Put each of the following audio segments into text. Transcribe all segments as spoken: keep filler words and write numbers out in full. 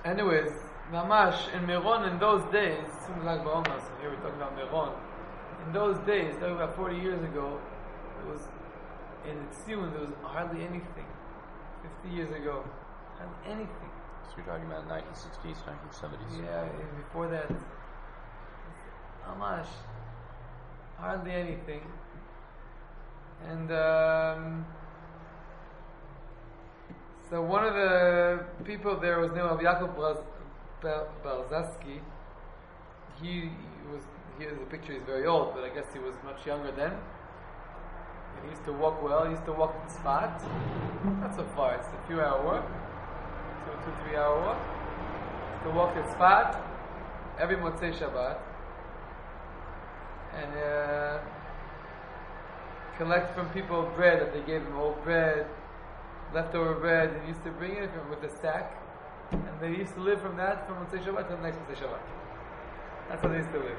Anyways, Mamash in Meron in those days, it seems like Baomas, so here we're talking about Meron. In those days, talking about forty years ago, it was in Tzion there was hardly anything. Fifty years ago, hardly anything. So you're talking about nineteen sixties, nineteen seventies. Yeah, and before that, Mamash, hardly anything. And um, so one of the people there was named Yaakov Barzaski. He, he was, here's a picture, he's very old, but I guess he was much younger then. And he used to walk well, he used to walk to Tzfat. Not so far, it's a few hour walk. Two, two, three hour walk. He used to walk to Tzfat every Motzei Shabbat. And uh, collect from people bread that they gave him, old bread, leftover bread, and he used to bring it from, with a sack, and they used to live from that from Motzei Shabbat to the next Motzei Shabbat. That's how they used to live.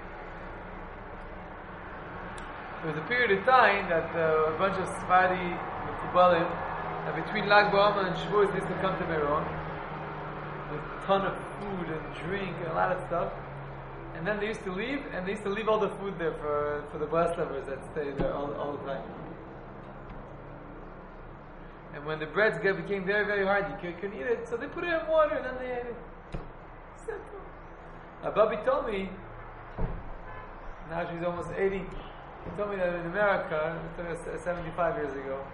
There was a period of time that uh, a bunch of Sephardi Mekubalim, that between Lag BaOmer and Shavuos, they used to come to Meron with a ton of food and drink and a lot of stuff. And then they used to leave, and they used to leave all the food there for, for the Breslovers that stayed there all, all the time. And when the breads get, became very, very hard, you couldn't eat it, so they put it in water and then they ate it. Simple. Now, Bubby told me, now she's almost eighty, he told me that in America, seventy-five years ago,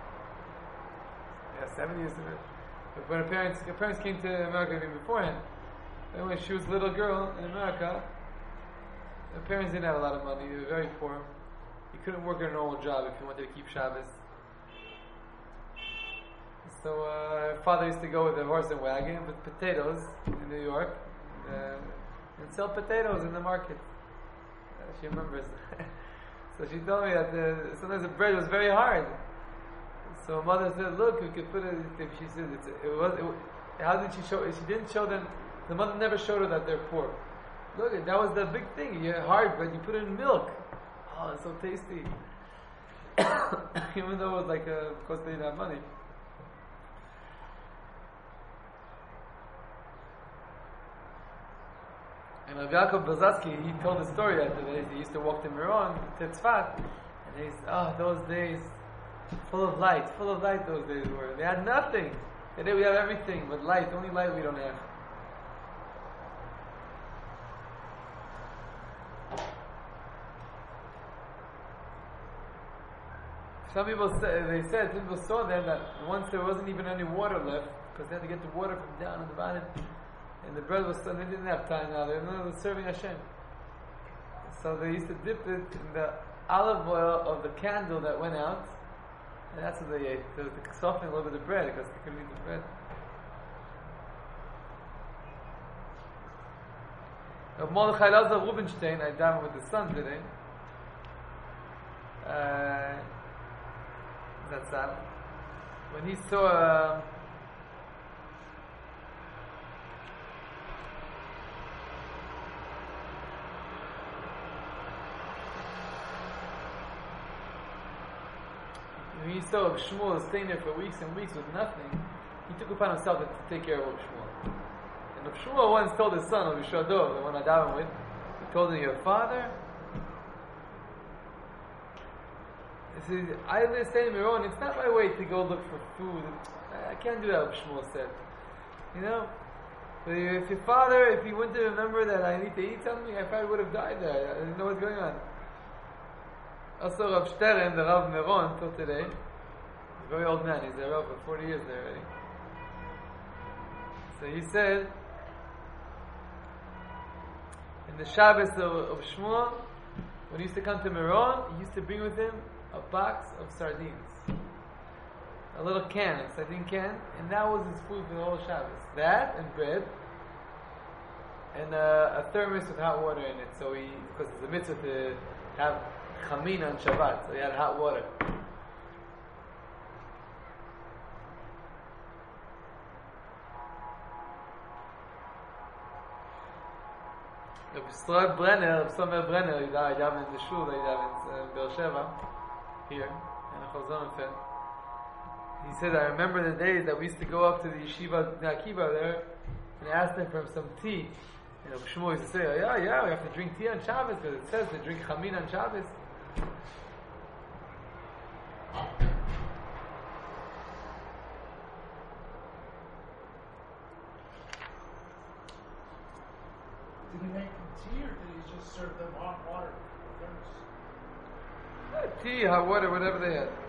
yeah, seventy years ago, but when her parents, her parents came to America even beforehand, and when she was a little girl in America, her parents didn't have a lot of money, they were very poor. You couldn't work at a normal job if you wanted to keep Shabbos. So uh, her father used to go with a horse and wagon with potatoes in New York and, uh, and sell potatoes in the market. Uh, she remembers. So she told me that the, sometimes the bread was very hard. So her mother said, "Look, we could put it." If she said, it's, "It was." It, how did she show? She didn't show them. The mother never showed her that they're poor. Look, that was the big thing. You had hard bread. You put it in milk. Oh, it's so tasty. Even though it was like, uh, of course, they didn't have money. And Rav Yaakov Barzaski, he told the story that he used to walk to Meron, to Tzfat, and he said, oh, those days, full of light, full of light those days were. They had nothing. Today we have everything, but light, only light we don't have. Some people say, they said, some people saw then that once there wasn't even any water left, because they had to get the water from down in the bottom, and the bread was still, they didn't have time now, they were serving Hashem. So they used to dip it in the olive oil of the candle that went out, and that's what they ate. There was to soften a little bit of bread, because they couldn't eat the bread. Of Mordechai Lazar Rubinstein, I davened with his son today. Uh, that's that. When he saw uh, when he saw Shmuel staying there for weeks and weeks with nothing, he took upon himself to take care of Shmuel. And Shmuel once told his son, Avishadov, the one I davened with, he told him, your father, he said, I understand Meron, it's not my way to go look for food. I can't do that, what Shmuel said. You know? But if your father, if he wouldn't remember that I need to eat something, I probably would have died there. I didn't know what's going on. Also, Rav Stern, the Rav Meron, till today, a very old man, he's there for forty years there already. So he said, in the Shabbos of, of Shmuel, when he used to come to Meron, he used to bring with him a box of sardines. A little can, a sardine can, and that was his food for the whole Shabbos. That and bread, and uh, a thermos with hot water in it. So he, because it's a mitzvah to have chamin on Shabbat, so he had hot water. Rabbi Yisrael Brenner, Rabbi Somer Brenner, he died in the shul, he died in Be'er Sheva, here, in the Chazon. He said, I remember the days that we used to go up to the yeshiva Akiva there, and asked him for some tea. And Reb Shmuel used to say, oh, yeah, yeah, we have to drink tea on Shabbos because it says to drink chamin on Shabbos. Did he make them tea or did he just serve them hot water? Uh, tea, hot water, whatever they had.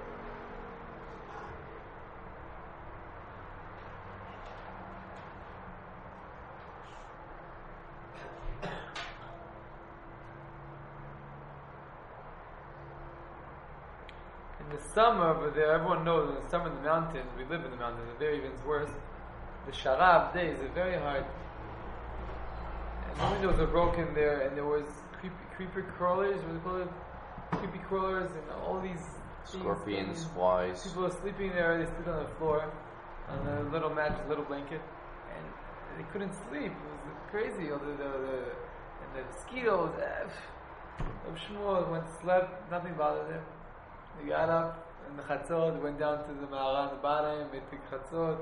In the summer over there, everyone knows in the summer in the mountains, we live in the mountains, it's very even worse. The Sharab days are very hard. And the windows are broken there, and there was creepy, creeper crawlers, what do you call it? Creepy crawlers, and all these Scorpions, things. flies. People are sleeping there, they sleep on the floor, on a little mattress, little blanket, and they couldn't sleep. It was crazy. All the, the, the, and the mosquitoes. Reb Shmuel went to sleep, nothing bothered him. He got up in the chatzot, went down to the Ma'ara on the bottom, made the chatzot.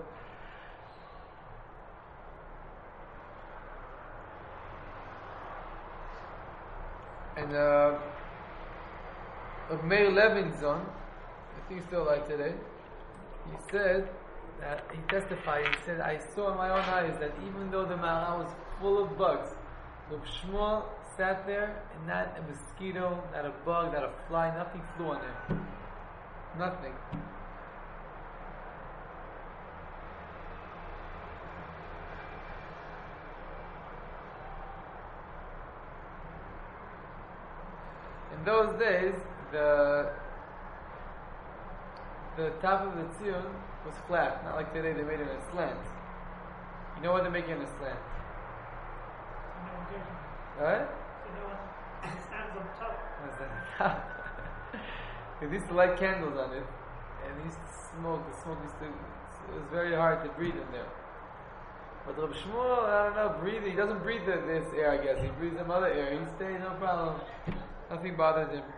And uh, of Meir Levinson, I think he's still alive today, he said that, he testified, he said, I saw in my own eyes that even though the Ma'ara was full of bugs, Reb Shmuel sat there and not a mosquito, not a bug, not a fly, nothing flew on him. Nothing. In those days, the the top of the tzion was flat, not like today they made it in a slant. You know what they make it in a slant? Right? It stands on top. What's that on top? They used to light candles on it, and they used to smoke. The smoke used to, it was very hard to breathe in there. But Reb Shmuel, I don't know, breathe. He doesn't breathe the, this air, I guess. He breathes some other air. He stayed, no problem. Nothing bothered him.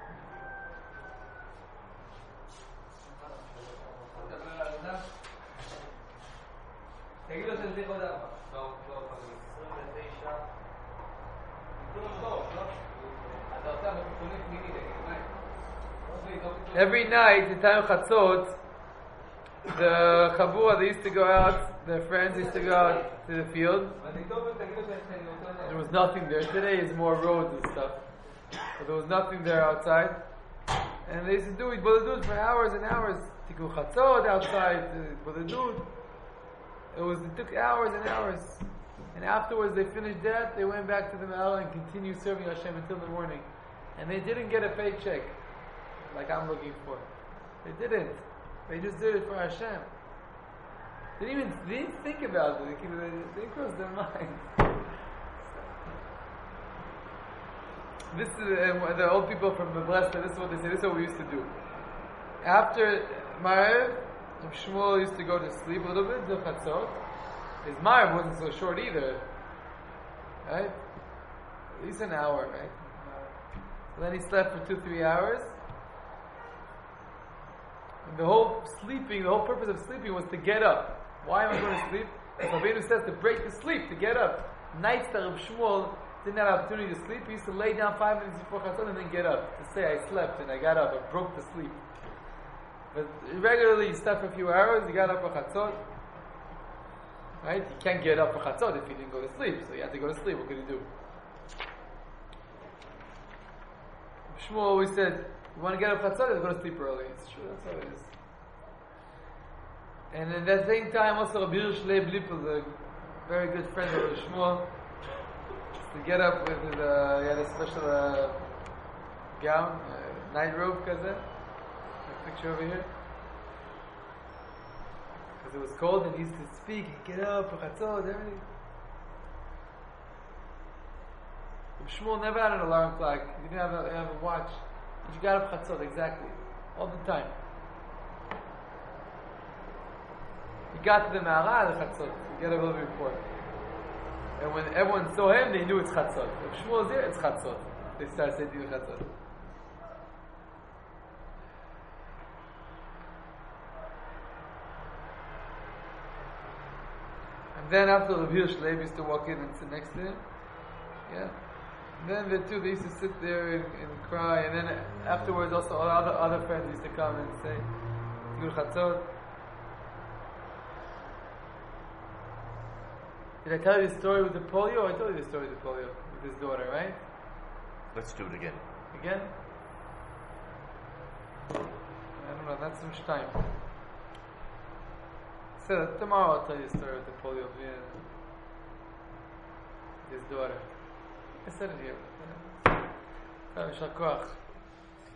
Every night, in time of Chatzot, the Chabura, they used to go out, their friends used to go out to the field. There was nothing there. Today is more roads and stuff. But there was nothing there outside. And they used to do it, Bodadud, for hours and hours. Tikkun Chatzot outside, Bodadud. It was, it took hours and hours. And afterwards they finished that, they went back to the Ma'ala and continued serving Hashem until the morning. And they didn't get a paycheck, like I'm looking for. They didn't. They just did it for Hashem. They didn't even they didn't think about it. They, they, they crossed their mind. This is uh, the old people from the Blessed. This is what they say. This is what we used to do. After Ma'ariv, Shmuel used to go to sleep a little bit. The Chatzot. His Ma'ariv wasn't so short either, right? At least an hour, right? So then he slept for two, three hours. And the whole sleeping, the whole purpose of sleeping was to get up. Why am I going to sleep? Rabbeinu says to break the sleep, to get up. Nights that Reb Shmuel didn't have opportunity to sleep, he used to lay down five minutes before Chatzot and then get up. To say, I slept and I got up, I broke the sleep. But regularly he slept for a few hours, he got up for Chatzot. Right? He can't get up for Chatzot if he didn't go to sleep, so he had to go to sleep. What could he do? Shmuel always said, you want to get up for Chatzot, go to sleep early. It's true, that's how it is. And at that same time, also Rabbi Hirsch Leib Lippel, a very good friend of Rabbi Shmuel, to get up with his, uh, he had a special uh, gown, uh, night robe, kaza. A picture over here. Because it was cold and he used to speak, get up, chatzot, everything. Shmuel never had an alarm clock, he didn't have a, have a watch. He just got up chatzot, exactly. All the time. He got to the Ma'ara, the chatzot. He got up a little bit before. And when everyone saw him, they knew it's chatzot. If Shmuel's there, it's chatzot. They started saying chatzot. then after the Rabbi Shleib used to walk in and sit next to him. Yeah. Then the two, they used to sit there and, and cry, and then afterwards also other other friends used to come and say, Tigul Chatzot. Did I tell you the story with the polio? I told you the story with the polio, with his daughter, right? Let's do it again. Again? I don't know, that's some time. So tomorrow I'll tell you the story with the polio, yeah. His daughter. I said it here. יישר כוח.